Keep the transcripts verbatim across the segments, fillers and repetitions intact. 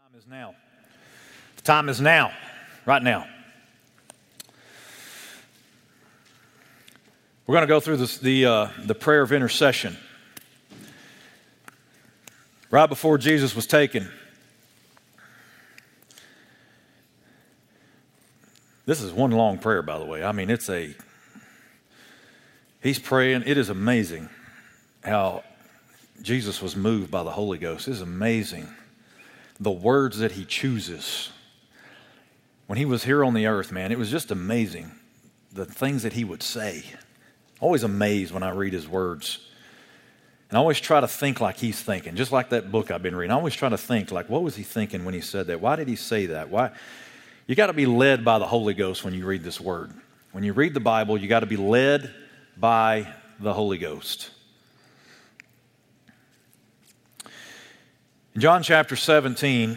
Time is now. The time is now, right now. We're going to go through this, the uh, the prayer of intercession. Right before Jesus was taken, this is one long prayer, by the way. I mean, it's a, he's praying. It is amazing how Jesus was moved by the Holy Ghost. It is amazing the words that he chooses. When he was here on the earth, man, it was just amazing the things that he would say. Always amazed when I read his words. And I always try to think like he's thinking, just like that book I've been reading. I always try to think like, what was he thinking when he said that? Why did he say that? Why? You got to be led by the Holy Ghost when you read this word. When you read the Bible, you got to be led by the Holy Ghost. In John chapter seventeen,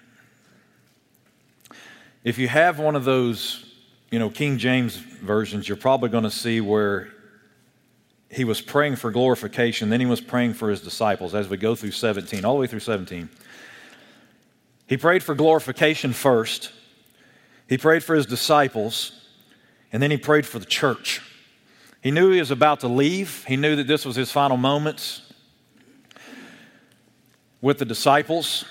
if you have one of those, you know, King James versions, you're probably going to see where he was praying for glorification, then he was praying for his disciples as we go through seventeen, all the way through seventeen. He prayed for glorification first, he prayed for his disciples, and then he prayed for the church. He knew he was about to leave. He knew that this was his final moments with the disciples.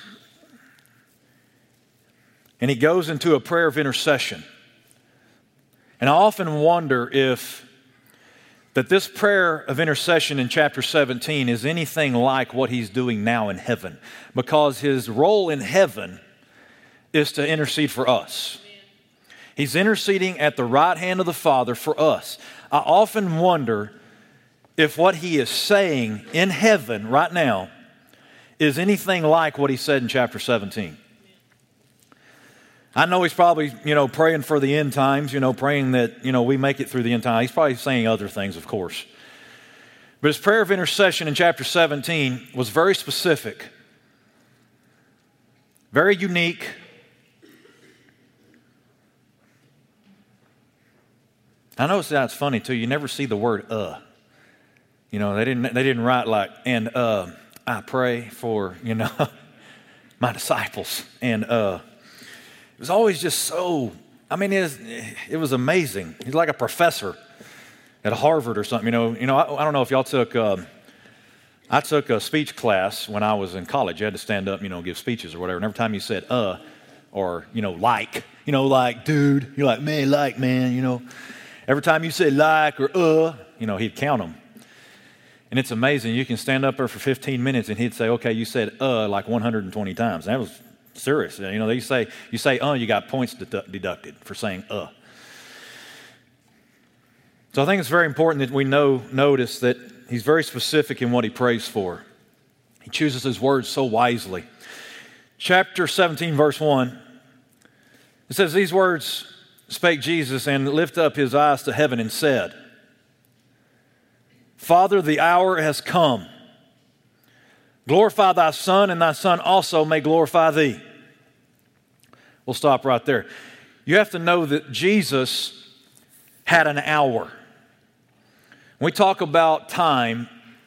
And he goes into a prayer of intercession. And I often wonder if that this prayer of intercession in chapter seventeen is anything like what he's doing now in heaven, because his role in heaven is to intercede for us. He's interceding at the right hand of the Father for us. I often wonder if what he is saying in heaven right now is anything like what he said in chapter seventeen. I know he's probably, you know, praying for the end times, you know, praying that, you know, we make it through the end times. He's probably saying other things, of course. But his prayer of intercession in chapter seventeen was very specific, very unique. I know that's funny too. You never see the word "uh." You know, they didn't. They didn't write like and uh, I pray for, you know, my disciples, and uh, it was always just so. I mean, it was, it was amazing. He's like a professor at Harvard or something. You know, you know. I, I don't know if y'all took. Um, I took a speech class when I was in college. You had to stand up, you know, give speeches or whatever. And every time you said "uh" or you know, like, you know, like, dude, you're like, man, like, man, you know. Every time you say like or uh, you know, he'd count them. And it's amazing. You can stand up there for fifteen minutes and he'd say, okay, you said uh like one hundred twenty times. That was serious. You know, they say, you say uh, you got points dedu- deducted for saying uh. So I think it's very important that we know, notice that he's very specific in what he prays for. He chooses his words so wisely. Chapter seventeen, verse one, it says, these words spake Jesus and lifted up his eyes to heaven and said, Father, the hour has come. Glorify thy Son, and thy Son also may glorify thee. We'll stop right there. You have to know that Jesus had an hour. When we talk about time,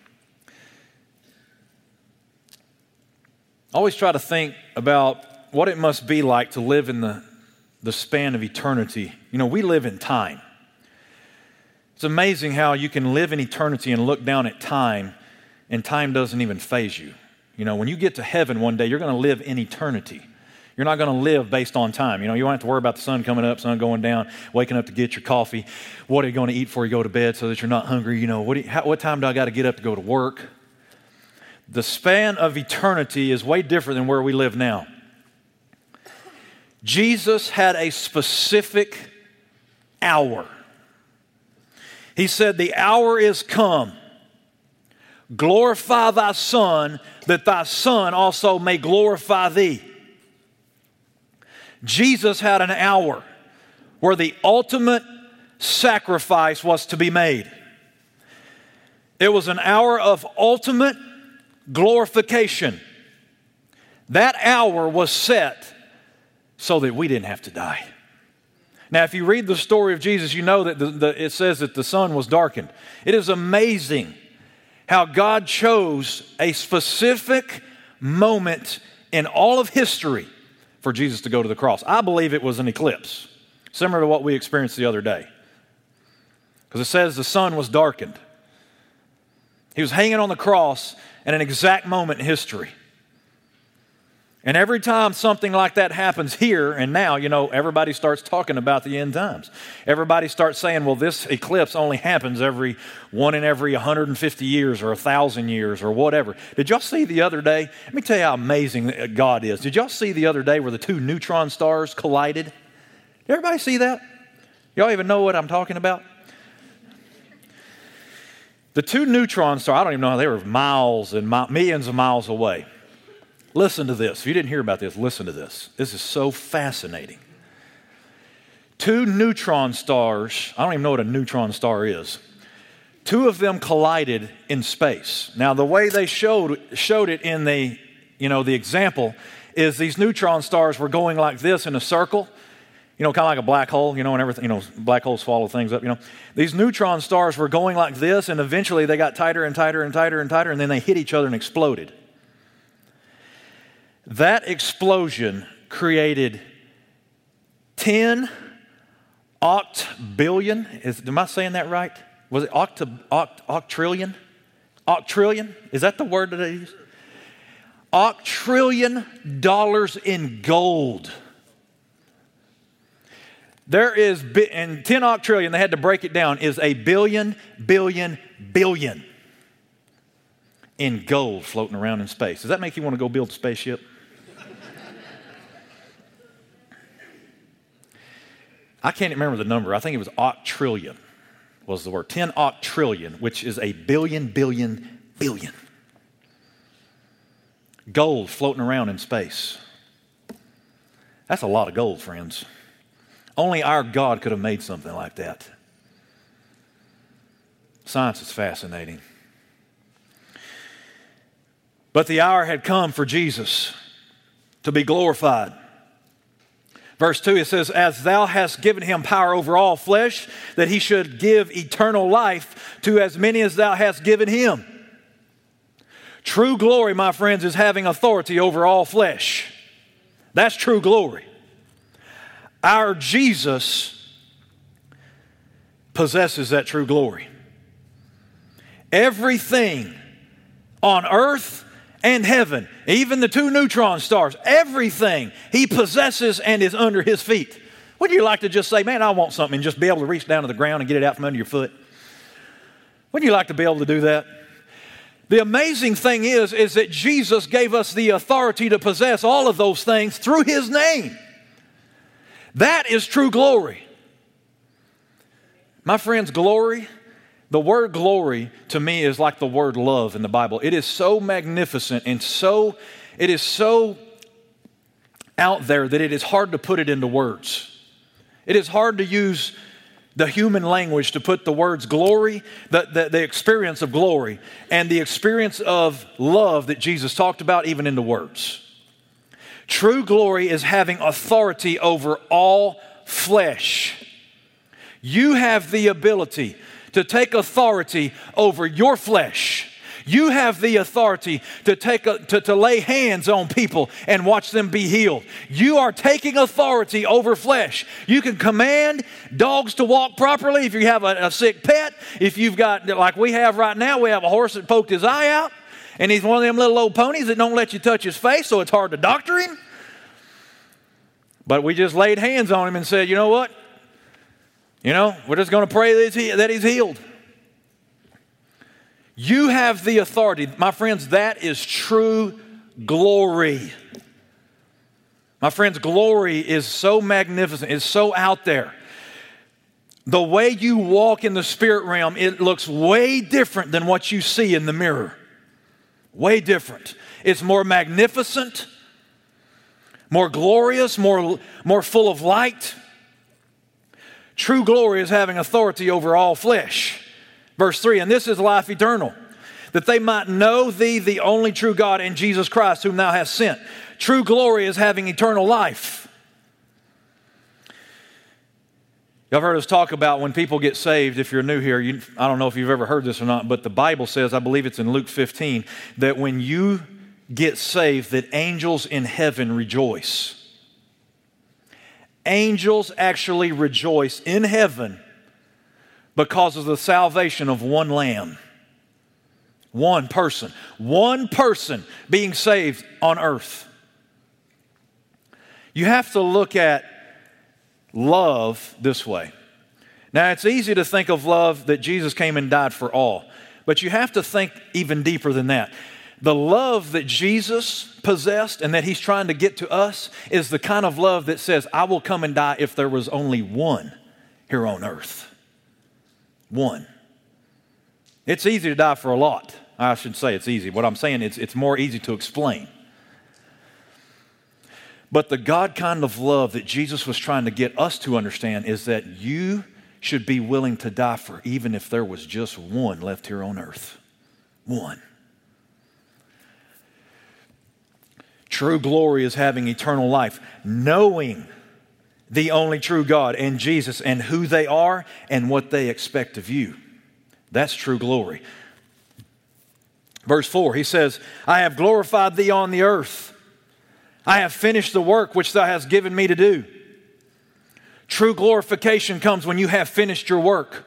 I always try to think about what it must be like to live in the, the span of eternity. You know, we live in time. It's amazing how you can live in eternity and look down at time, and time doesn't even faze you. You know, when you get to heaven one day, you're going to live in eternity. You're not going to live based on time. You know, you don't have to worry about the sun coming up, sun going down, waking up to get your coffee. What are you going to eat before you go to bed so that you're not hungry? You know, what, do you, how, what time do I got to get up to go to work? The span of eternity is way different than where we live now. Jesus had a specific hour. He said, the hour is come. Glorify thy Son, that thy Son also may glorify thee. Jesus had an hour where the ultimate sacrifice was to be made. It was an hour of ultimate glorification. That hour was set so that we didn't have to die. Now, if you read the story of Jesus, you know that the, the, it says that the sun was darkened. It is amazing how God chose a specific moment in all of history for Jesus to go to the cross. I believe it was an eclipse, similar to what we experienced the other day. Because it says the sun was darkened. He was hanging on the cross at an exact moment in history. And every time something like that happens here and now, you know, everybody starts talking about the end times. Everybody starts saying, well, this eclipse only happens every one in every one hundred fifty years or one thousand years or whatever. Did y'all see the other day? Let me tell you how amazing God is. Did y'all see the other day where the two neutron stars collided? Did everybody see that? Y'all even know what I'm talking about? The two neutron stars, I don't even know how they were miles and mi- millions of miles away. Listen to this. If you didn't hear about this, listen to this. This is so fascinating. Two neutron stars, I don't even know what a neutron star is. Two of them collided in space. Now, the way they showed showed it in the, you know, the example is these neutron stars were going like this in a circle, you know, kind of like a black hole, you know, and everything, you know, black holes swallow things up, you know. These neutron stars were going like this, and eventually they got tighter and tighter and tighter and tighter, and then they hit each other and exploded. That explosion created ten octillion. Is, am I saying that right? Was it octa, oct, octrillion? Octrillion? Is that the word that I use? Octrillion dollars in gold. There is, and ten octrillion, they had to break it down, is a billion, billion, billion in gold floating around in space. Does that make you want to go build a spaceship? I can't remember the number. I think it was octrillion was the word. ten octrillion, which is a billion, billion, billion. Gold floating around in space. That's a lot of gold, friends. Only our God could have made something like that. Science is fascinating. But the hour had come for Jesus to be glorified. Verse two, it says, as thou hast given him power over all flesh, that he should give eternal life to as many as thou hast given him. True glory, my friends, is having authority over all flesh. That's true glory. Our Jesus possesses that true glory. Everything on earth and heaven, even the two neutron stars, everything he possesses and is under his feet. Would you like to just say, man, I want something, and just be able to reach down to the ground and get it out from under your foot? Would you like to be able to do that? The amazing thing is, is that Jesus gave us the authority to possess all of those things through his name. That is true glory. My friends, glory, the word glory to me is like the word love in the Bible. It is so magnificent and so, it is so out there that it is hard to put it into words. It is hard to use the human language to put the words glory, the, the, the experience of glory, and the experience of love that Jesus talked about even into words. True glory is having authority over all flesh. You have the ability to take authority over your flesh. You have the authority to take a, to, to lay hands on people and watch them be healed. You are taking authority over flesh. You can command dogs to walk properly if you have a, a sick pet. If you've got, like we have right now, we have a horse that poked his eye out, and he's one of them little old ponies that don't let you touch his face, so it's hard to doctor him. But we just laid hands on him and said, you know what? You know, we're just going to pray that he's, that he's healed. You have the authority. My friends, that is true glory. My friends, glory is so magnificent. It's so out there. The way you walk in the spirit realm, it looks way different than what you see in the mirror. Way different. It's more magnificent, more glorious, more, more full of light. True glory is having authority over all flesh. Verse three, and this is life eternal, that they might know thee, the only true God, and Jesus Christ, whom thou hast sent. True glory is having eternal life. Y'all heard us talk about when people get saved. If you're new here, you, I don't know if you've ever heard this or not, but the Bible says, I believe it's in Luke fifteen, that when you get saved, that angels in heaven rejoice. Angels actually rejoice in heaven because of the salvation of one lamb. One person. One person being saved on earth. You have to look at love this way. Now, it's easy to think of love that Jesus came and died for all, but you have to think even deeper than that. The love that Jesus possessed and that He's trying to get to us is the kind of love that says, I will come and die if there was only one here on earth. One. It's easy to die for a lot. I should say it's easy. What I'm saying is it's more easy to explain. But the God kind of love that Jesus was trying to get us to understand is that you should be willing to die for even if there was just one left here on earth. One. True glory is having eternal life, knowing the only true God and Jesus and who they are and what they expect of you. That's true glory. Verse four, he says, I have glorified thee on the earth. I have finished the work which thou hast given me to do. True glorification comes when you have finished your work.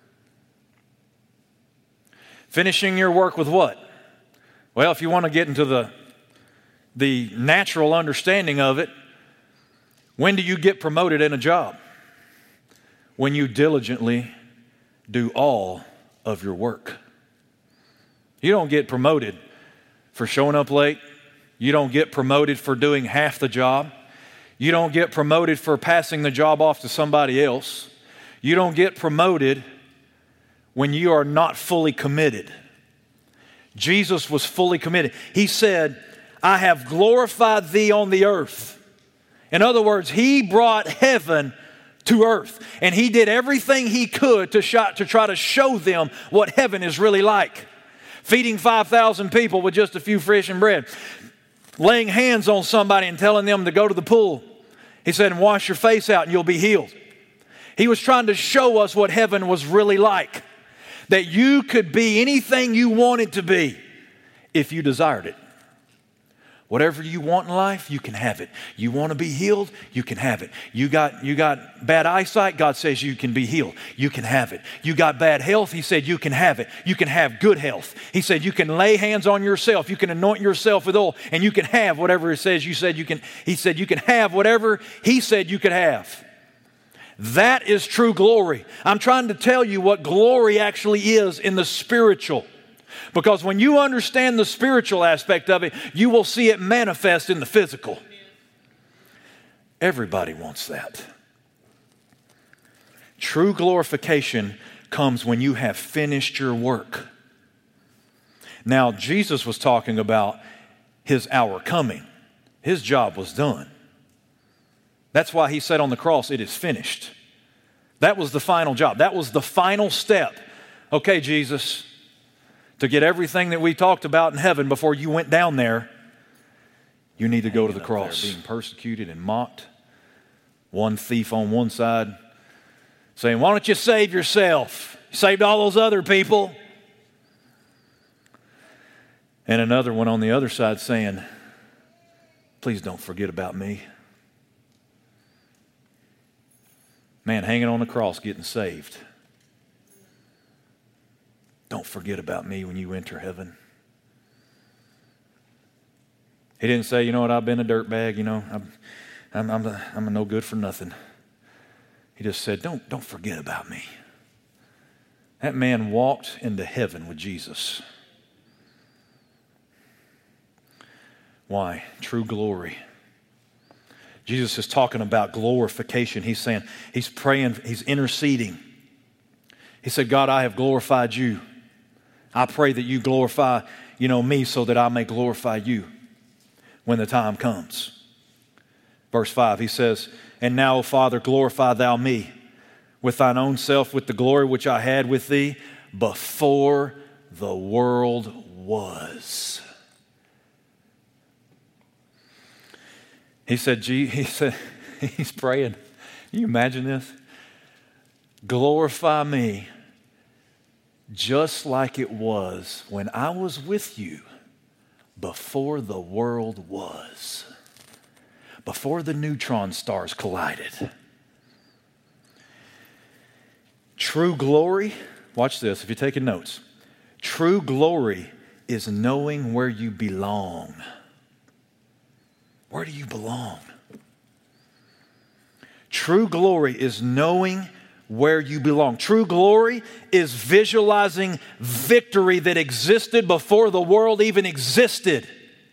Finishing your work with what? Well, if you want to get into the, the natural understanding of it, when do you get promoted in a job? When you diligently do all of your work. You don't get promoted for showing up late. You don't get promoted for doing half the job. You don't get promoted for passing the job off to somebody else. You don't get promoted when you are not fully committed. Jesus was fully committed. He said, I have glorified thee on the earth. In other words, He brought heaven to earth. And He did everything He could to, shot, to try to show them what heaven is really like. Feeding five thousand people with just a few fish and bread. Laying hands on somebody and telling them to go to the pool. He said, and wash your face out and you'll be healed. He was trying to show us what heaven was really like. That you could be anything you wanted to be if you desired it. Whatever you want in life, you can have it. You want to be healed, you can have it. You got, you got bad eyesight, God says you can be healed. You can have it. You got bad health, He said you can have it. You can have good health. He said you can lay hands on yourself. You can anoint yourself with oil and you can have whatever it says you said you can. He said you can have whatever He said you could have. That is true glory. I'm trying to tell you what glory actually is in the spiritual. Because when you understand the spiritual aspect of it, you will see it manifest in the physical. Everybody wants that. True glorification comes when you have finished your work. Now, Jesus was talking about His hour coming. His job was done. That's why He said on the cross, it is finished. That was the final job. That was the final step. Okay, Jesus, to get everything that we talked about in heaven before you went down there, you need to go to the cross. Being persecuted and mocked. One thief on one side saying, why don't you save yourself? You saved all those other people. And another one on the other side saying, please don't forget about me. Man hanging on the cross getting saved. Don't forget about me when you enter heaven. He didn't say, you know what, I've been a dirtbag, you know, I'm, I'm, I'm, a, I'm a no good for nothing. He just said, don't, don't forget about me. That man walked into heaven with Jesus. Why? True glory. Jesus is talking about glorification. He's saying, he's praying, he's interceding. He said, God, I have glorified you. I pray that you glorify, you know, me so that I may glorify you when the time comes. Verse five, he says, and now, O Father, glorify thou me with thine own self, with the glory which I had with thee before the world was. He said, he said, he's praying. Can you imagine this? Glorify me just like it was when I was with you before the world was. before the neutron stars collided. True glory, watch this if you're taking notes. True glory is knowing where you belong. Where do you belong? True glory is knowing where you belong. True glory is visualizing victory that existed before the world even existed.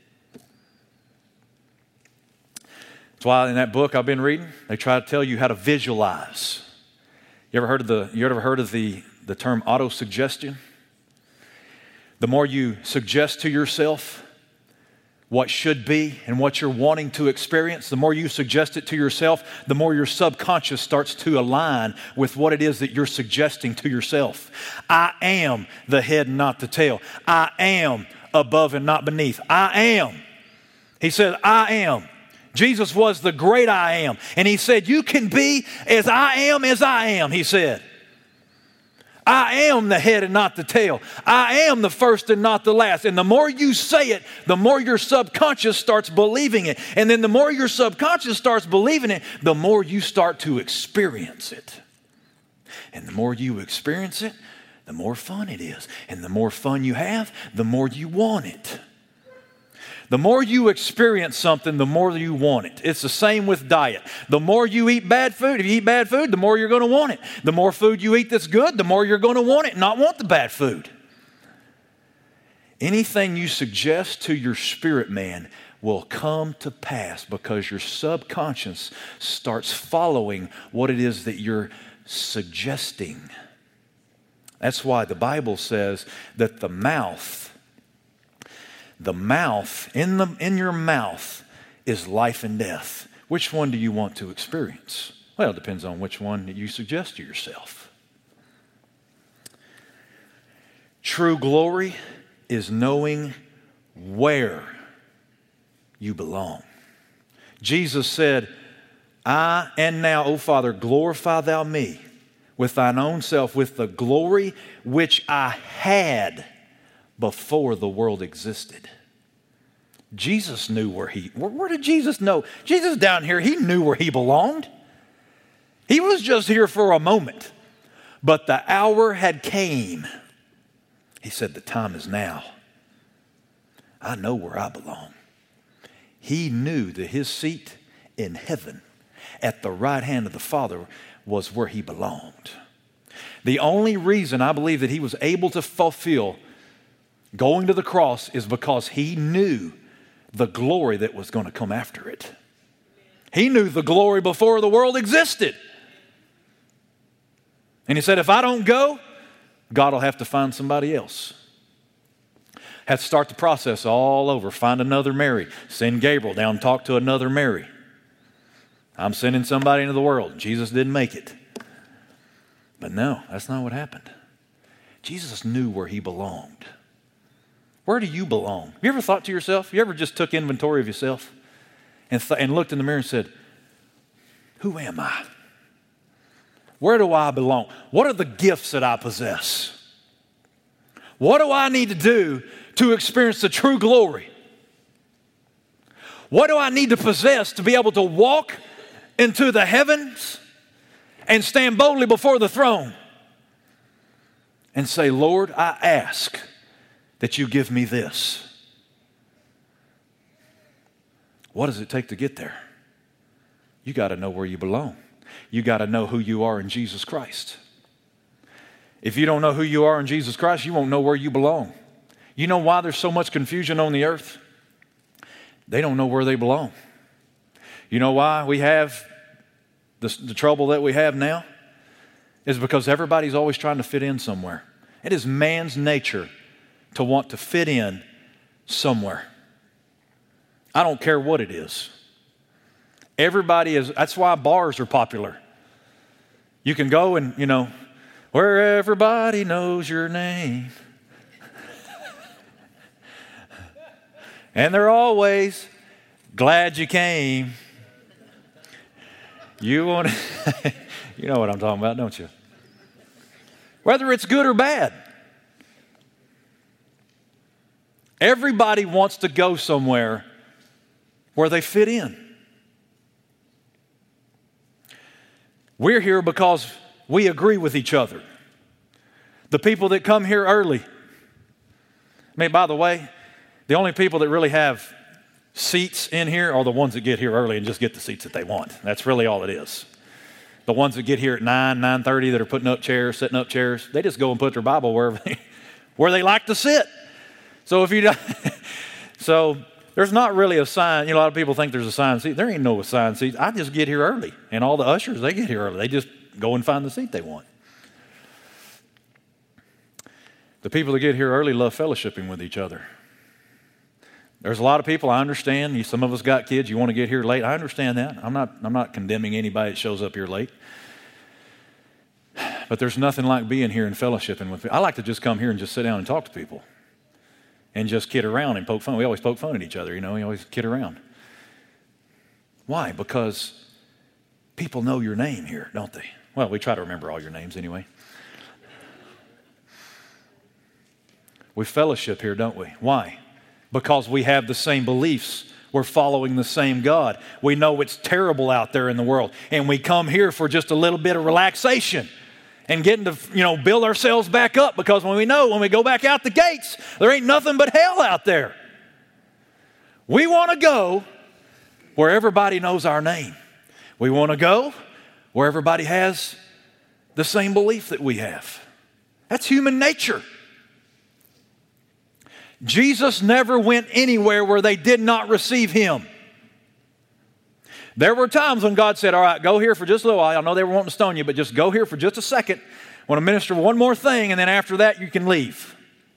That's why in that book I've been reading, they try to tell you how to visualize. You ever heard of the you ever heard of the, the term autosuggestion? The more you suggest to yourself what should be and what you're wanting to experience, the more you suggest it to yourself, the more your subconscious starts to align with what it is that you're suggesting to yourself. I am the head and not the tail. I am above and not beneath. I am. He said, I am. Jesus was the great I am. And he said, you can be as I am as I am, he said. I am the head and not the tail. I am the first and not the last. And the more you say it, the more your subconscious starts believing it. And then the more your subconscious starts believing it, the more you start to experience it. And the more you experience it, the more fun it is. And the more fun you have, the more you want it. The more you experience something, the more you want it. It's the same with diet. The more you eat bad food, if you eat bad food, the more you're going to want it. The more food you eat that's good, the more you're going to want it, not want the bad food. Anything you suggest to your spirit man will come to pass because your subconscious starts following what it is that you're suggesting. That's why the Bible says that the mouth The mouth, in, the, in your mouth is life and death. Which one do you want to experience? Well, it depends on which one that you suggest to yourself. True glory is knowing where you belong. Jesus said, I and now, O Father, glorify thou me with thine own self, with the glory which I had before the world existed. Jesus knew where he, where, where did Jesus know? Jesus down here, he knew where he belonged. He was just here for a moment, but the hour had came. He said, the time is now. I know where I belong. He knew that his seat in heaven at the right hand of the Father was where he belonged. The only reason I believe that he was able to fulfill going to the cross is because he knew the glory that was going to come after it. He knew the glory before the world existed. And he said, if I don't go, God will have to find somebody else. Have to start the process all over. Find another Mary. Send Gabriel down and talk to another Mary. I'm sending somebody into the world. Jesus didn't make it. But no, that's not what happened. Jesus knew where he belonged. Where do you belong? Have you ever thought to yourself? You ever just took inventory of yourself and, th- and looked in the mirror and said, who am I? Where do I belong? What are the gifts that I possess? What do I need to do to experience the true glory? What do I need to possess to be able to walk into the heavens and stand boldly before the throne and say, Lord, I ask that you give me this? What does it take to get there? You got to know where you belong. You got to know who you are in Jesus Christ. If you don't know who you are in Jesus Christ, you won't know where you belong. You know why there's so much confusion on the earth? They don't know where they belong. You know why we have the, the trouble that we have now? Is because everybody's always trying to fit in somewhere. It is man's nature to want to fit in somewhere. I don't care what it is. Everybody is, that's why bars are popular. You can go and, you know, where everybody knows your name. And they're always glad you came. You want to, you know what I'm talking about, don't you? Whether it's good or bad. Everybody wants to go somewhere where they fit in. We're here because we agree with each other. The people that come here early. I mean, by the way, the only people that really have seats in here are the ones that get here early and just get the seats that they want. That's really all it is. The ones that get here at nine, nine thirty that are putting up chairs, setting up chairs, they just go and put their Bible wherever they, where they like to sit. So if you don't, so there's not really a sign. You know, a lot of people think there's assigned seat. There ain't no assigned seats. I just get here early. And all the ushers, they get here early. They just go and find the seat they want. The people that get here early love fellowshipping with each other. There's a lot of people, I understand. Some of us got kids, you want to get here late. I understand that. I'm not, I'm not condemning anybody that shows up here late. But there's nothing like being here and fellowshipping with people. I like to just come here and just sit down and talk to people. And just kid around and poke fun. We always poke fun at each other, you know. We always kid around. Why? Because people know your name here, don't they? Well, we try to remember all your names anyway. We fellowship here, don't we? Why? Because we have the same beliefs. We're following the same God. We know it's terrible out there in the world. And we come here for just a little bit of relaxation and getting to, you know, build ourselves back up, because when we know when we go back out the gates, there ain't nothing but hell out there. We want to go where everybody knows our name. We want to go where everybody has the same belief that we have. That's human nature. Jesus never went anywhere where they did not receive him. There were times when God said, all right, go here for just a little while. I know they were wanting to stone you, but just go here for just a second. I want to minister one more thing, and then after that you can leave.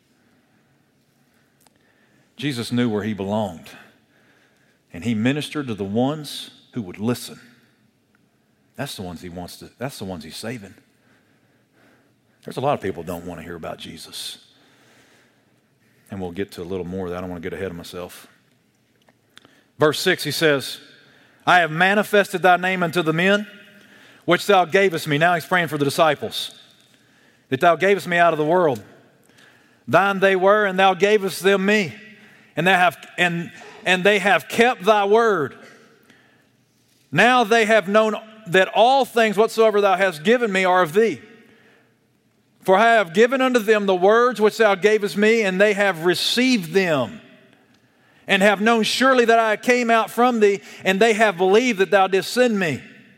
Jesus knew where he belonged, and he ministered to the ones who would listen. That's the ones he wants to, that's the ones he's saving. There's a lot of people who don't want to hear about Jesus. And we'll get to a little more of that. I don't want to get ahead of myself. Verse six, he says, I have manifested thy name unto the men, which thou gavest me. Now he's praying for the disciples. That thou gavest me out of the world. Thine they were, and thou gavest them me. And they have, and, and they have kept thy word. Now they have known that all things whatsoever thou hast given me are of thee. For I have given unto them the words which thou gavest me, and they have received them, and have known surely that I came out from thee, and they have believed that thou didst send me.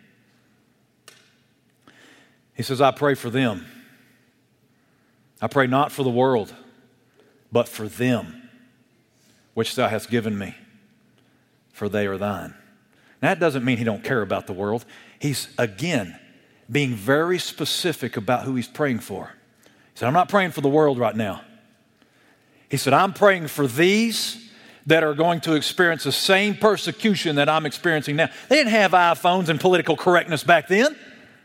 He says, I pray for them. I pray not for the world, but for them, which thou hast given me, for they are thine. Now, that doesn't mean he don't care about the world. He's, again, being very specific about who he's praying for. He said, I'm not praying for the world right now. He said, I'm praying for these that are going to experience the same persecution that I'm experiencing now. They didn't have iPhones and political correctness back then.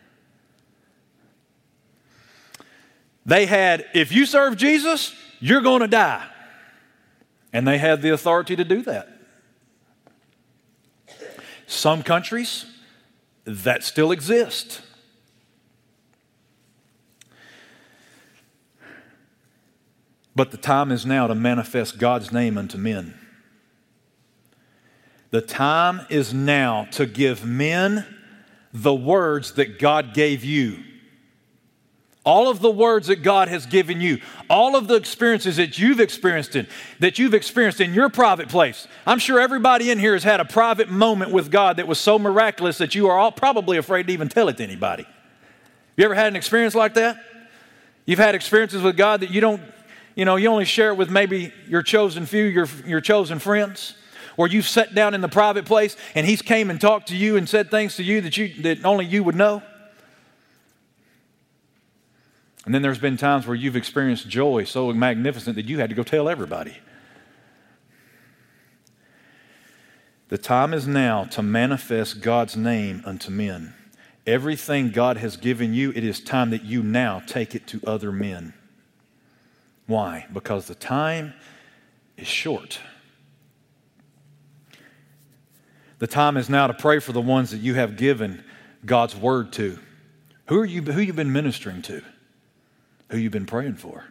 They had, if you serve Jesus, you're going to die. And they had the authority to do that. Some countries, that still exist. But the time is now to manifest God's name unto men. The time is now to give men the words that God gave you. All of the words that God has given you, all of the experiences that you've experienced in, that you've experienced in your private place. I'm sure everybody in here has had a private moment with God that was so miraculous that you are all probably afraid to even tell it to anybody. You ever had an experience like that? You've had experiences with God that you don't, you know, you only share it with maybe your chosen few, your, your chosen friends, or you've sat down in the private place and He's came and talked to you and said things to you that you that only you would know. And then there's been times where you've experienced joy so magnificent that you had to go tell everybody. The time is now to manifest God's name unto men. Everything God has given you, it is time that you now take it to other men. Why? Because the time is short. The time is now to pray for the ones that you have given God's word to. Who are you? Who you've been ministering to? Who you've been praying for?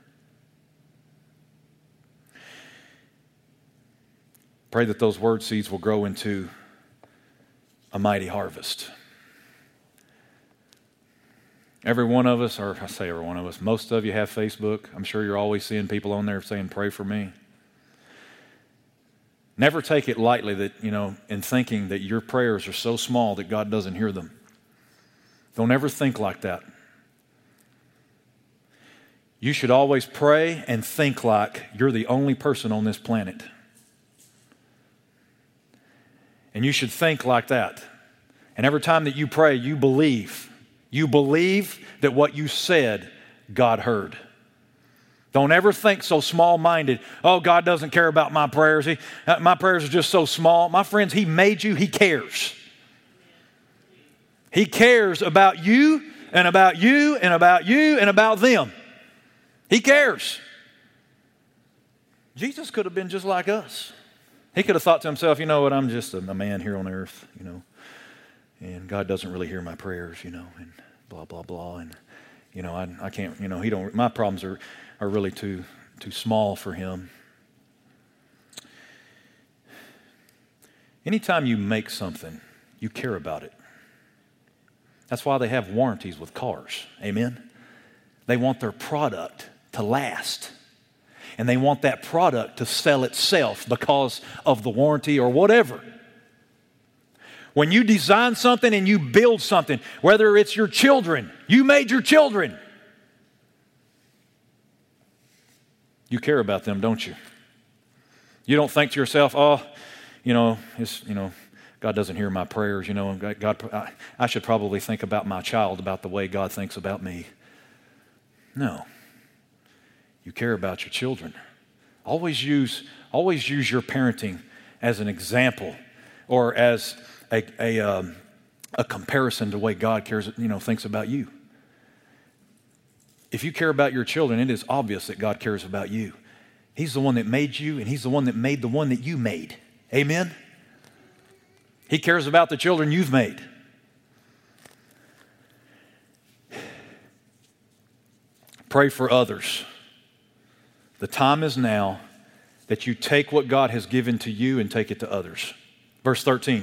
Pray that those word seeds will grow into a mighty harvest. Every one of us, or I say every one of us, most of you have Facebook. I'm sure you're always seeing people on there saying, pray for me. Never take it lightly that, you know, in thinking that your prayers are so small that God doesn't hear them. Don't ever think like that. You should always pray and think like you're the only person on this planet. And you should think like that. And every time that you pray, you believe. You believe that what you said, God heard. Don't ever think so small-minded, oh, God doesn't care about my prayers. He, my prayers are just so small. My friends, He made you. He cares. He cares about you and about you and about you and about them. He cares. Jesus could have been just like us. He could have thought to himself, you know what, I'm just a, a man here on earth, you know, and God doesn't really hear my prayers, you know, and blah, blah, blah. And, you know, I, I can't, you know, he don't, my problems are, are really too, too small for him. Anytime you make something, you care about it. That's why they have warranties with cars. Amen? They want their product to last. And they want that product to sell itself because of the warranty or whatever. When you design something and you build something, whether it's your children, you made your children. You care about them, don't you? You don't think to yourself, oh, you know, it's, you know, God doesn't hear my prayers, you know, God, I, I should probably think about my child about the way God thinks about me. No. You care about your children. Always use, always use your parenting as an example or as a, a, um, a comparison to the way God cares, you know, thinks about you. If you care about your children, it is obvious that God cares about you. He's the one that made you, and He's the one that made the one that you made. Amen? He cares about the children you've made. Pray for others. The time is now that you take what God has given to you and take it to others. Verse thirteen.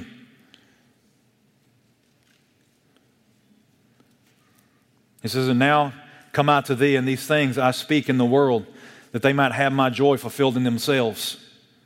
It says, and now come out to thee, and these things I speak in the world, that they might have my joy fulfilled in themselves.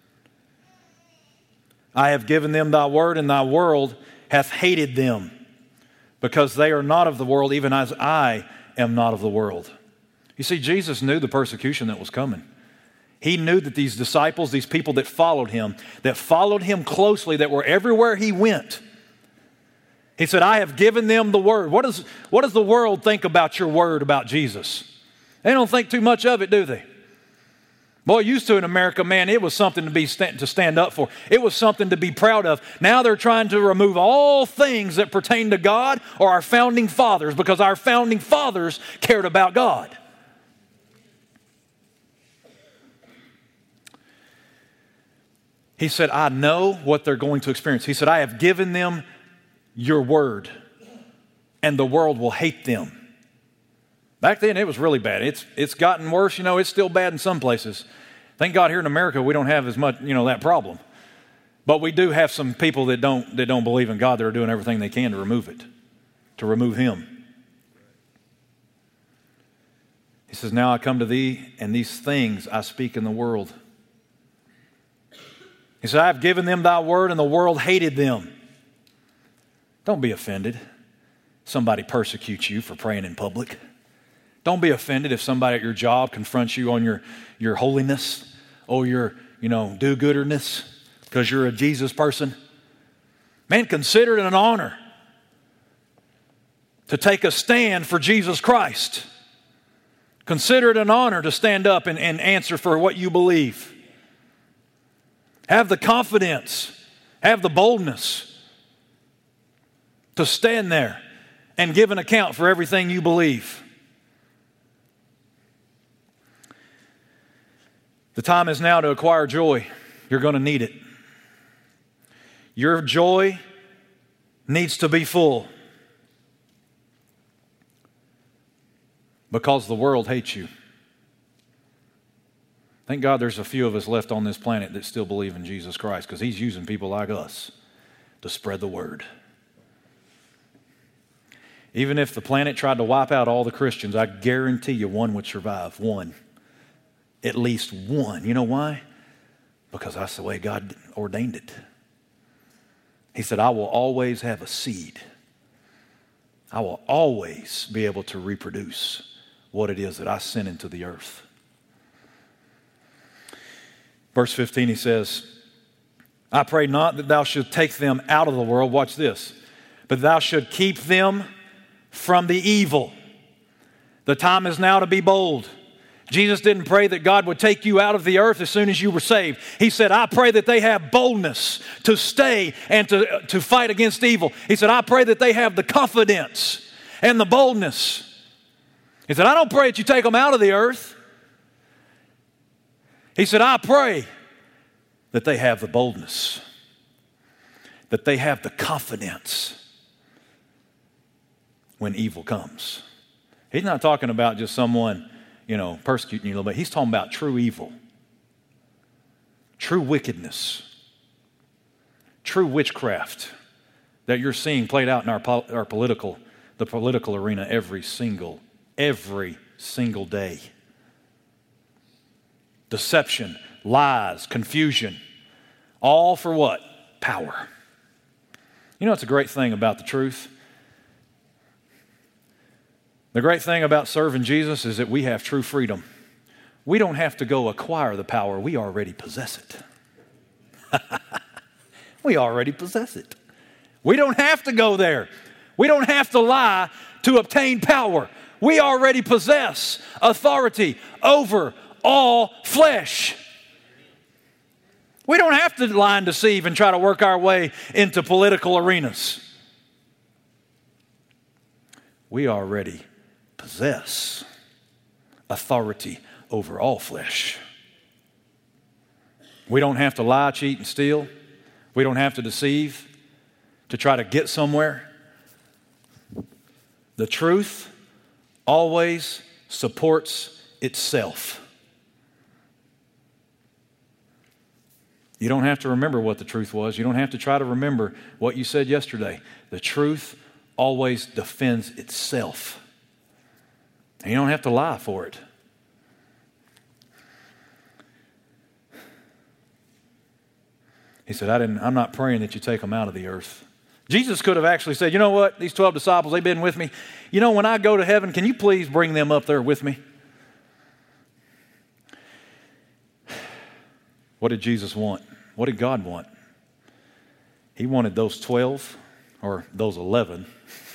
I have given them thy word, and thy world hath hated them, because they are not of the world, even as I am not of the world. You see, Jesus knew the persecution that was coming. He knew that these disciples, these people that followed him, that followed him closely, that were everywhere he went, he said, I have given them the word. What does, what does the world think about your word about Jesus? They don't think too much of it, do they? Boy, used to in America, man, it was something to be st- to stand up for. It was something to be proud of. Now they're trying to remove all things that pertain to God or our founding fathers, because our founding fathers cared about God. He said, I know what they're going to experience. He said, I have given them your word, and the world will hate them. Back then, it was really bad. It's it's gotten worse. You know, it's still bad in some places. Thank God here in America, we don't have as much, you know, that problem. But we do have some people that don't that don't believe in God that are doing everything they can to remove it, to remove Him. He says, now I come to thee, and these things I speak in the world. He said, I have given them thy word, and the world hated them. Don't be offended. Somebody persecutes you for praying in public. Don't be offended if somebody at your job confronts you on your, your holiness or your, you know, do-gooderness because you're a Jesus person. Man, consider it an honor to take a stand for Jesus Christ. Consider it an honor to stand up and, and answer for what you believe. Have the confidence, have the boldness to stand there and give an account for everything you believe. The time is now to acquire joy. You're going to need it. Your joy needs to be full, because the world hates you. Thank God there's a few of us left on this planet that still believe in Jesus Christ, because He's using people like us to spread the word. Even if the planet tried to wipe out all the Christians, I guarantee you one would survive. One. At least one. You know why? Because that's the way God ordained it. He said, I will always have a seed. I will always be able to reproduce what it is that I sent into the earth. Verse fifteen, he says, I pray not that thou should take them out of the world. Watch this. But thou should keep them from the evil. The time is now to be bold. Jesus didn't pray that God would take you out of the earth as soon as you were saved. He said, I pray that they have boldness to stay and to, to fight against evil. He said, I pray that they have the confidence and the boldness. He said, I don't pray that you take them out of the earth. He said, I pray that they have the boldness, that they have the confidence when evil comes. He's not talking about just someone, you know, persecuting you a little bit. He's talking about true evil, true wickedness, true witchcraft that you're seeing played out in our, our political, the political arena every single, every single day. Deception, lies, confusion, all for what? Power. You know what's a great thing about the truth? The great thing about serving Jesus is that we have true freedom. We don't have to go acquire the power. We already possess it. We already possess it. We don't have to go there. We don't have to lie to obtain power. We already possess authority over all flesh. We don't have to lie and deceive and try to work our way into political arenas. We already possess authority over all flesh. We don't have to lie, cheat, and steal. We don't have to deceive to try to get somewhere. The truth always supports itself. You don't have to remember what the truth was. You don't have to try to remember what you said yesterday. The truth always defends itself. And you don't have to lie for it. He said, I didn't, I'm not praying that you take them out of the earth. Jesus could have actually said, you know what, these twelve disciples, they've been with me. You know, when I go to heaven, can you please bring them up there with me? What did Jesus want? What did God want? He wanted those twelve, or those eleven.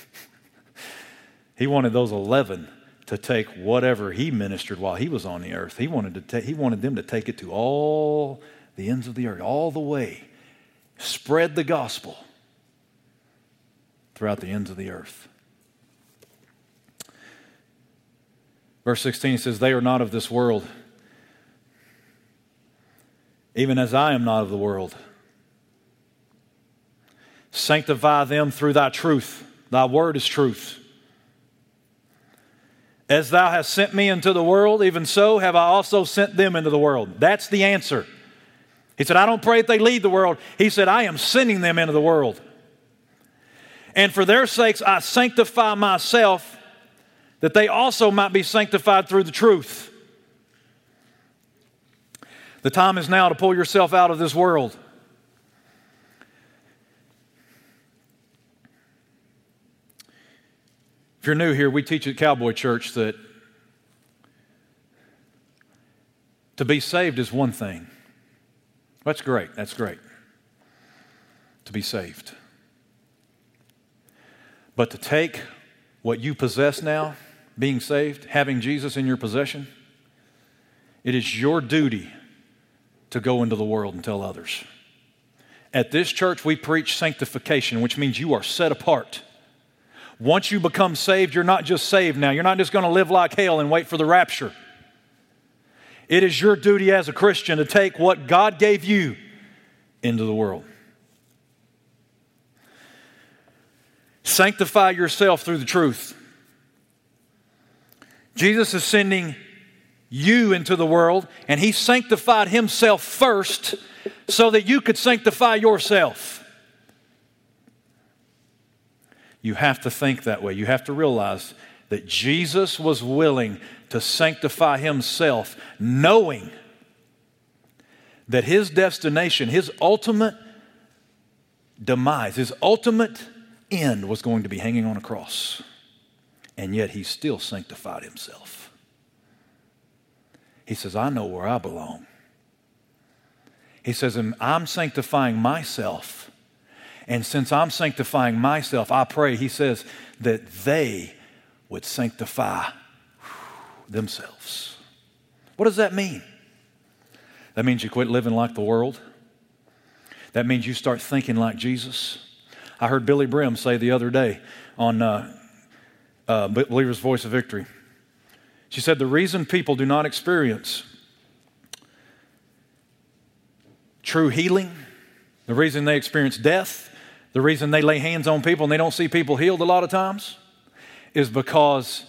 He wanted those eleven to take whatever he ministered while he was on the earth. He wanted to ta- he wanted them to take it to all the ends of the earth, all the way. Spread the gospel throughout the ends of the earth. Verse sixteen says, they are not of this world, even as I am not of the world. Sanctify them through thy truth. Thy word is truth. As thou hast sent me into the world, even so have I also sent them into the world. That's the answer. He said, I don't pray that they lead the world. He said, I am sending them into the world. And for their sakes I sanctify myself, that they also might be sanctified through the truth. The time is now to pull yourself out of this world. If you're new here, we teach at Cowboy Church that to be saved is one thing. That's great. That's great. To be saved. But to take what you possess now, being saved, having Jesus in your possession, it is your duty to go into the world and tell others. At this church, we preach sanctification, which means you are set apart. Once you become saved, you're not just saved now. You're not just going to live like hell and wait for the rapture. It is your duty as a Christian to take what God gave you into the world. Sanctify yourself through the truth. Jesus is sending you into the world, and he sanctified himself first so that you could sanctify yourself. You have to think that way. You have to realize that Jesus was willing to sanctify himself, knowing that his destination, his ultimate demise, his ultimate end was going to be hanging on a cross. And yet he still sanctified himself. He says, I know where I belong. He says, I'm sanctifying myself. And since I'm sanctifying myself, I pray, he says, that they would sanctify themselves. What does that mean? That means you quit living like the world. That means you start thinking like Jesus. I heard Billy Brim say the other day on uh, uh, Believer's Voice of Victory. She said, the reason people do not experience true healing, the reason they experience death, the reason they lay hands on people and they don't see people healed a lot of times is because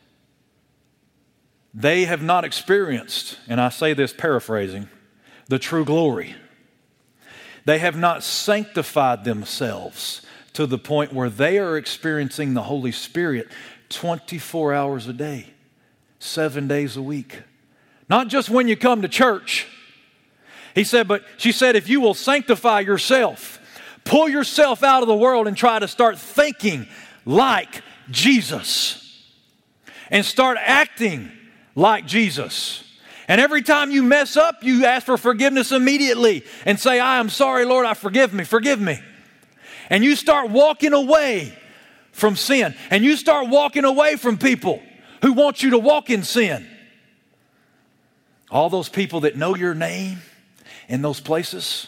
they have not experienced, and I say this paraphrasing, the true glory. They have not sanctified themselves to the point where they are experiencing the Holy Spirit twenty-four hours a day, seven days a week. Not just when you come to church. He said, but she said, if you will sanctify yourself, pull yourself out of the world and try to start thinking like Jesus and start acting like Jesus. And every time you mess up, you ask for forgiveness immediately and say, I am sorry, Lord, I forgive me, forgive me. And you start walking away from sin. And you start walking away from people who want you to walk in sin. All those people that know your name in those places,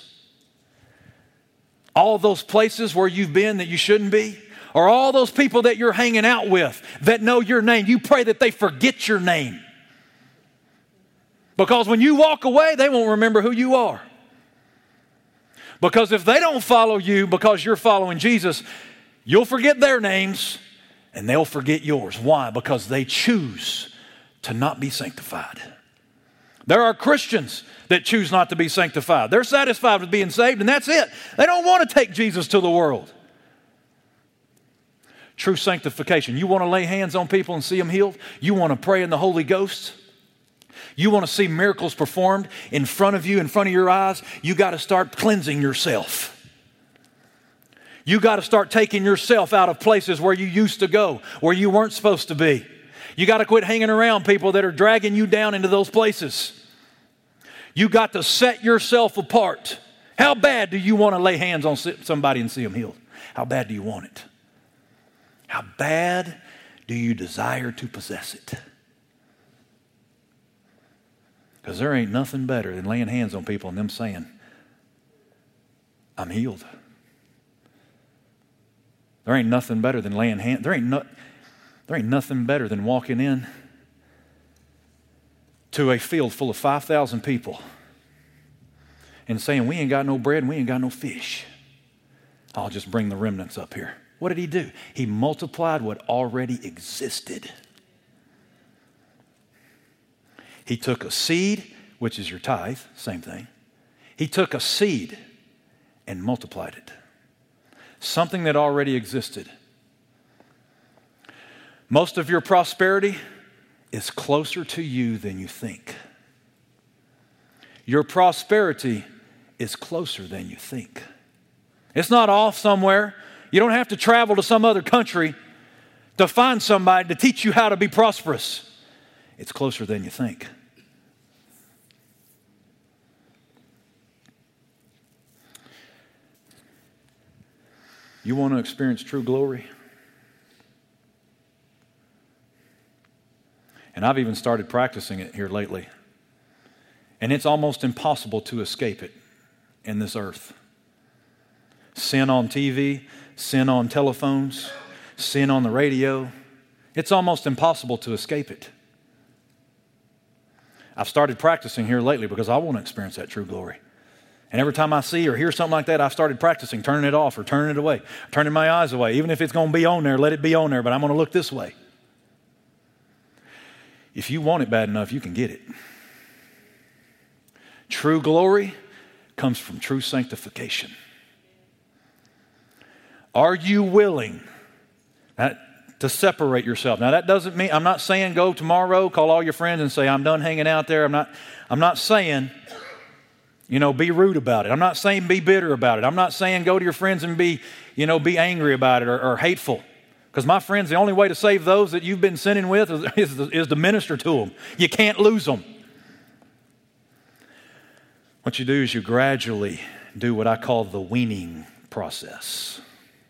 all those places where you've been that you shouldn't be, or all those people that you're hanging out with that know your name, you pray that they forget your name. Because when you walk away, they won't remember who you are. Because if they don't follow you because you're following Jesus, you'll forget their names and they'll forget yours. Why? Because they choose to not be sanctified. There are Christians that choose not to be sanctified. They're satisfied with being saved and that's it. They don't want to take Jesus to the world. True sanctification. You want to lay hands on people and see them healed? You want to pray in the Holy Ghost? You want to see miracles performed in front of you, in front of your eyes? You got to start cleansing yourself. You got to start taking yourself out of places where you used to go, where you weren't supposed to be. You got to quit hanging around people that are dragging you down into those places. You got to set yourself apart. How bad do you want to lay hands on somebody and see them healed? How bad do you want it? How bad do you desire to possess it? Because there ain't nothing better than laying hands on people and them saying, I'm healed. There ain't nothing better than laying hands. There ain't no, there ain't nothing better than walking in to a field full of five thousand people and saying, we ain't got no bread and we ain't got no fish. I'll just bring the remnants up here. What did he do? He multiplied what already existed. He took a seed, which is your tithe, same thing. He took a seed and multiplied it. Something that already existed. Most of your prosperity is closer to you than you think. Your prosperity is closer than you think. It's not off somewhere. You don't have to travel to some other country to find somebody to teach you how to be prosperous. It's closer than you think. You want to experience true glory? And I've even started practicing it here lately. And it's almost impossible to escape it in this earth. Sin on T V, sin on telephones, sin on the radio. It's almost impossible to escape it. I've started practicing here lately because I want to experience that true glory. And every time I see or hear something like that, I've started practicing turning it off or turning it away, turning my eyes away. Even if it's going to be on there, let it be on there, but I'm going to look this way. If you want it bad enough, you can get it. True glory comes from true sanctification. Are you willing That, to separate yourself. Now that doesn't mean, I'm not saying go tomorrow, call all your friends and say, I'm done hanging out there. I'm not, I'm not saying, you know, be rude about it. I'm not saying be bitter about it. I'm not saying go to your friends and be, you know, be angry about it or, or hateful. Because my friends, the only way to save those that you've been sinning with is, is, is to minister to them. You can't lose them. What you do is you gradually do what I call the weaning process.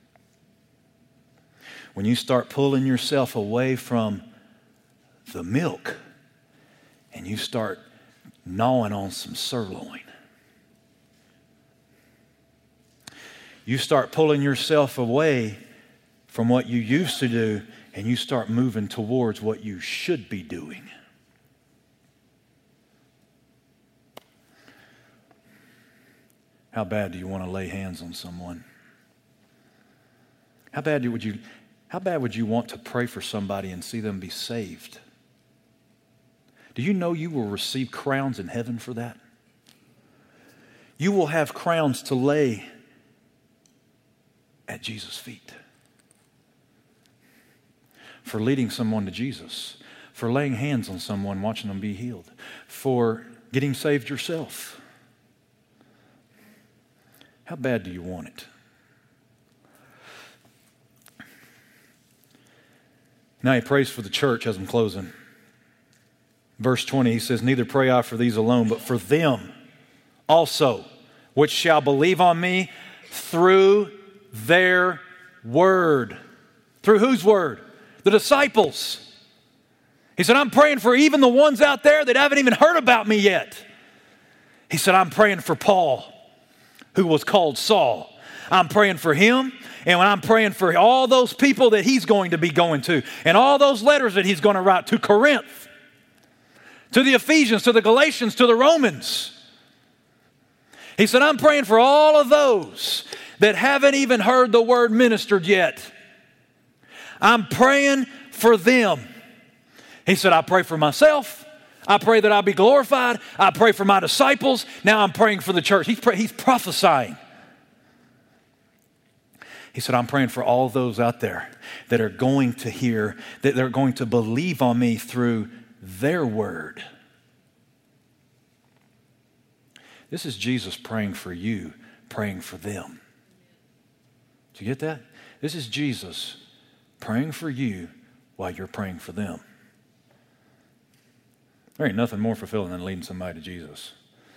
When you start pulling yourself away from the milk and you start gnawing on some sirloin. You start pulling yourself away from what you used to do and you start moving towards what you should be doing. How bad do you want to lay hands on someone? How bad would you, how bad would you want to pray for somebody and see them be saved? Do you know you will receive crowns in heaven for that? You will have crowns to lay at Jesus' feet. For leading someone to Jesus. For laying hands on someone, watching them be healed. For getting saved yourself. How bad do you want it? Now he prays for the church as I'm closing. Verse twenty, he says, neither pray I for these alone, but for them also, which shall believe on me through their word. Through whose word? The disciples. He said, I'm praying for even the ones out there that haven't even heard about me yet. He said, I'm praying for Paul, who was called Saul. I'm praying for him, and when I'm praying for all those people that he's going to be going to, and all those letters that he's going to write to Corinth, to the Ephesians, to the Galatians, to the Romans. He said, I'm praying for all of those that haven't even heard the word ministered yet. I'm praying for them. He said, I pray for myself. I pray that I'll be glorified. I pray for my disciples. Now I'm praying for the church. He's, pray, he's prophesying. He said, I'm praying for all those out there that are going to hear, that they're going to believe on me through their word. This is Jesus praying for you, praying for them. Did you get that? This is Jesus praying for you while you're praying for them. There ain't nothing more fulfilling than leading somebody to Jesus.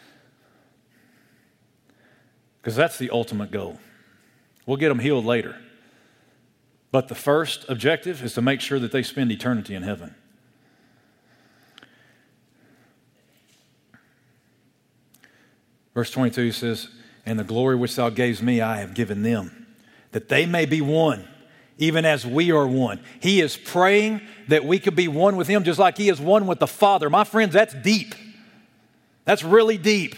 Because that's the ultimate goal. We'll get them healed later. But the first objective is to make sure that they spend eternity in heaven. Verse twenty-two, he says, and the glory which thou gavest me, I have given them, that they may be one, even as we are one. He is praying that we could be one with him, just like he is one with the Father. My friends, that's deep. That's really deep.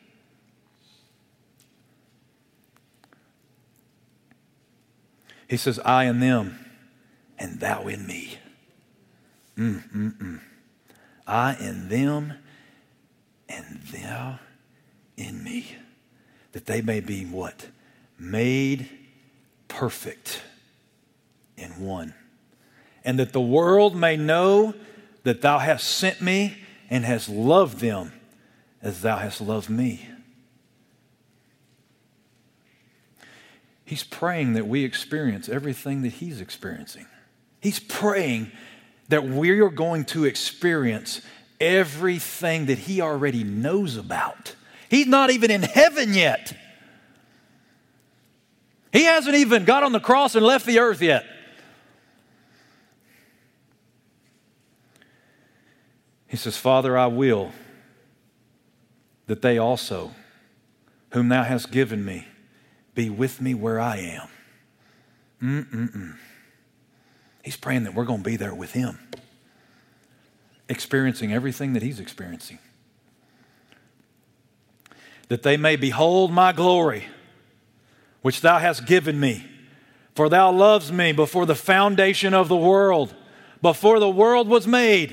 He says, I in them, and thou in me. Mm, mm, mm. I in them, and thou in me, that they may be what? Made perfect in one. And that the world may know that thou hast sent me and hast loved them as thou hast loved me. He's praying that we experience everything that he's experiencing. He's praying that we are going to experience everything that he already knows about. He's not even in heaven yet. He hasn't even got on the cross and left the earth yet. He says, Father, I will that they also, whom thou hast given me, be with me where I am. Mm-mm-mm. He's praying that we're going to be there with him, experiencing everything that he's experiencing. That they may behold my glory, which thou hast given me. For thou lovest me before the foundation of the world, before the world was made.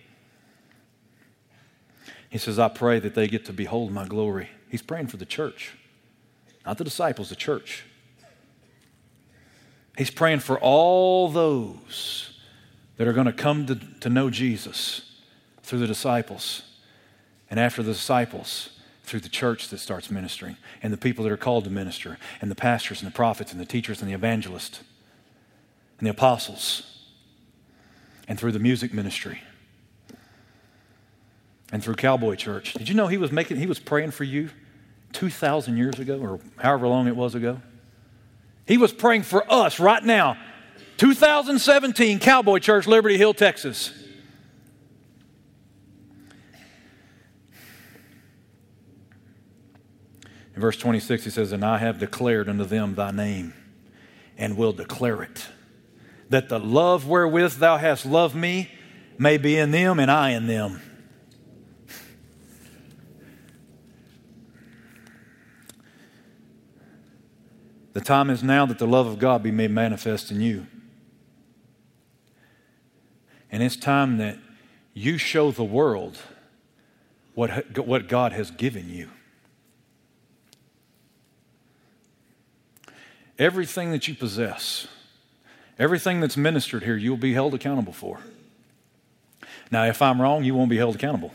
He says, I pray that they get to behold my glory. He's praying for the church, not the disciples, the church. He's praying for all those that are going to come to, to know Jesus through the disciples. And after the disciples, through the church that starts ministering, and the people that are called to minister, and the pastors and the prophets and the teachers and the evangelists and the apostles, and through the music ministry, and through Cowboy Church. Did you know he was making, he was praying for you two thousand years ago, or however long it was ago? He was praying for us right now, two thousand seventeen, Cowboy Church, Liberty Hill, Texas. In verse twenty-six, he says, and I have declared unto them thy name, and will declare it, that the love wherewith thou hast loved me may be in them, and I in them. The time is now that the love of God be made manifest in you. And it's time that you show the world what, what God has given you. Everything that you possess, everything that's ministered here, you'll be held accountable for. Now, if I'm wrong, you won't be held accountable.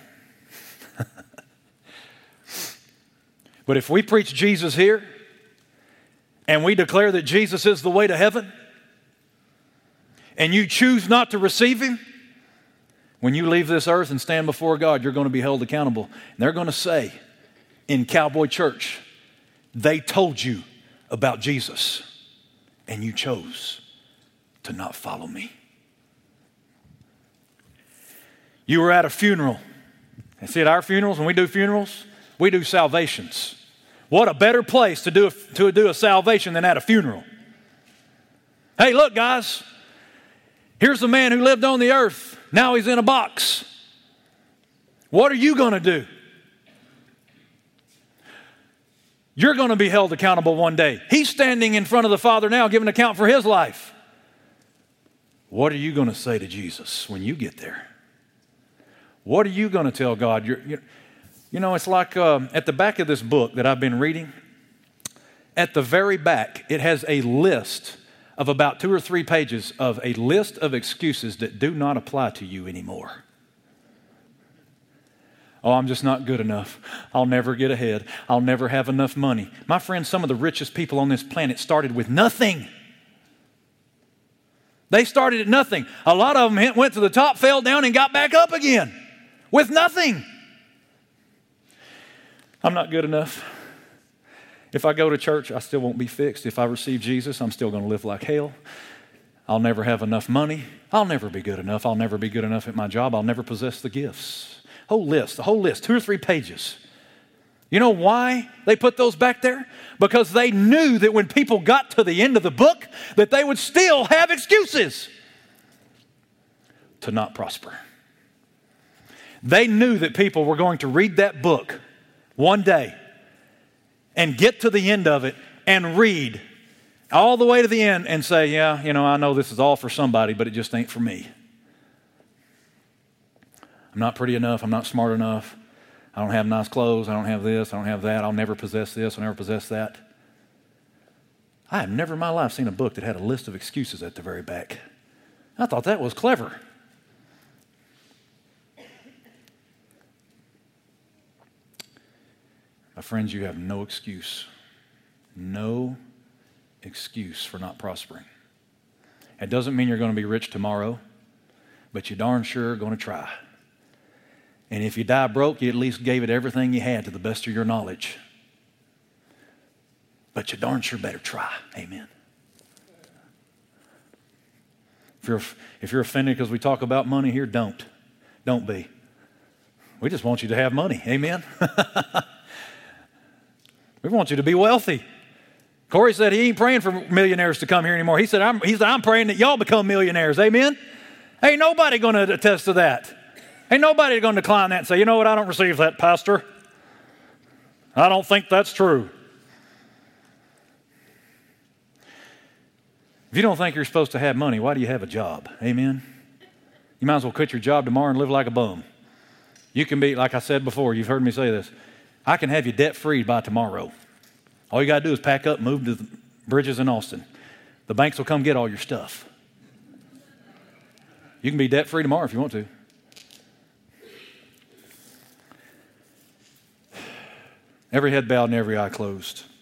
But if we preach Jesus here, and we declare that Jesus is the way to heaven, and you choose not to receive him, when you leave this earth and stand before God, you're going to be held accountable. And they're going to say in Cowboy Church, they told you about Jesus, and you chose to not follow me. You were at a funeral. And see, at our funerals, when we do funerals, we do salvations. What a better place to do a, to do a salvation than at a funeral. Hey, look, guys. Here's the man who lived on the earth. Now he's in a box. What are you going to do? You're going to be held accountable one day. He's standing in front of the Father now giving account for his life. What are you going to say to Jesus when you get there? What are you going to tell God? You're, you're, You know, it's like uh, at the back of this book that I've been reading, at the very back, it has a list of about two or three pages of a list of excuses that do not apply to you anymore. Oh, I'm just not good enough. I'll never get ahead. I'll never have enough money. My friend, some of the richest people on this planet started with nothing. They started at nothing. A lot of them went to the top, fell down, and got back up again with nothing. I'm not good enough. If I go to church, I still won't be fixed. If I receive Jesus, I'm still going to live like hell. I'll never have enough money. I'll never be good enough. I'll never be good enough at my job. I'll never possess the gifts. Whole list, the whole list, two or three pages. You know why they put those back there? Because they knew that when people got to the end of the book, that they would still have excuses to not prosper. They knew that people were going to read that book one day and get to the end of it and read all the way to the end and say, yeah, you know, I know this is all for somebody, but it just ain't for me. I'm not pretty enough. I'm not smart enough. I don't have nice clothes. I don't have this. I don't have that. I'll never possess this. I'll never possess that. I have never in my life seen a book that had a list of excuses at the very back. I thought that was clever. My friends, you have no excuse. No excuse for not prospering. It doesn't mean you're going to be rich tomorrow, but you darn sure are going to try. And if you die broke, you at least gave it everything you had to the best of your knowledge. But you darn sure better try. Amen. If you're, if you're offended because we talk about money here, don't. Don't be. We just want you to have money. Amen. We want you to be wealthy. Corey said he ain't praying for millionaires to come here anymore. He said, I'm, he said, I'm praying that y'all become millionaires. Amen. Ain't nobody going to attest to that. Ain't nobody going to decline that and say, you know what, I don't receive that, Pastor. I don't think that's true. If you don't think you're supposed to have money, why do you have a job? Amen? You might as well quit your job tomorrow and live like a bum. You can be, like I said before, you've heard me say this, I can have you debt-free by tomorrow. All you got to do is pack up, move to the Bridges in Austin. The banks will come get all your stuff. You can be debt-free tomorrow if you want to. Every head bowed and every eye closed.